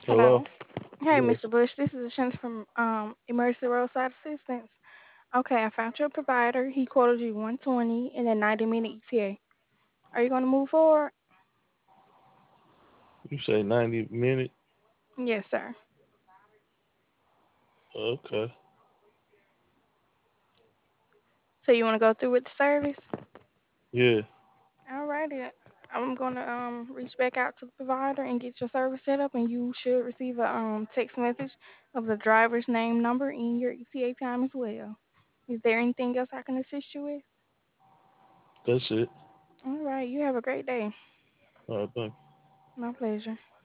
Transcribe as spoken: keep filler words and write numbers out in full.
Hello. Hello. Hey, Yes. mister Bush. This is a chance from um, Emergency Roadside Assistance. Okay, I found your provider. He quoted you one twenty in a ninety minute E T A. Are you going to move forward? You say ninety minutes? Yes, sir. Okay. So you want to go through with the service? Yeah. Alrighty. I'm gonna um reach back out to the provider and get your service set up, and you should receive a um text message of the driver's name, number, and your E T A time as well. Is there anything else I can assist you with? That's it. All right. You have a great day. All right, thank My pleasure.